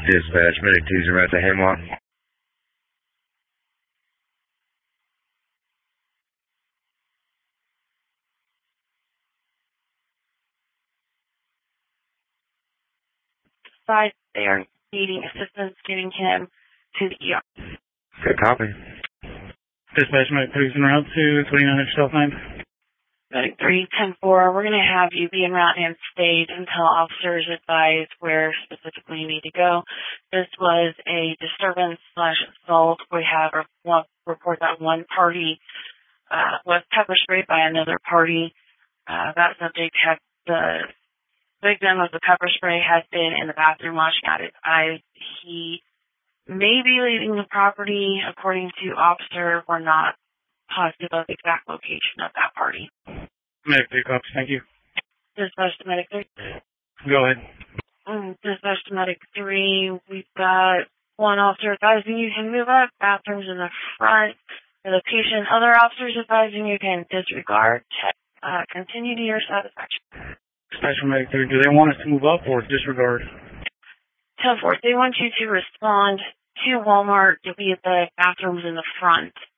Dispatch, Medic 2 at the Hemlock. They are needing assistance getting him to the ER. Good copy. Dispatch, Medic 3's en route to 2900 South 9. Medic 3, 10-4, we're going to have you be en route and stayed until officers advise where specifically you need to go. This was a disturbance/assault. We have a report that one party was pepper sprayed by another party. That subject had the victim of the pepper spray had been in the bathroom washing out his eyes. He may be leaving the property. According to officer, we're not positive of the exact location of that party. Medic 3 copies, thank you. Dispatch to Medic 3. Go ahead. Dispatch to Medic 3, we've got one officer advising you can move up, bathrooms in the front. For the patient, other officers advising you can disregard. Continue to your satisfaction. Dispatch from Medic 3, do they want us to move up or disregard? 10-4, they want you to respond to Walmart to be at the bathrooms in the front.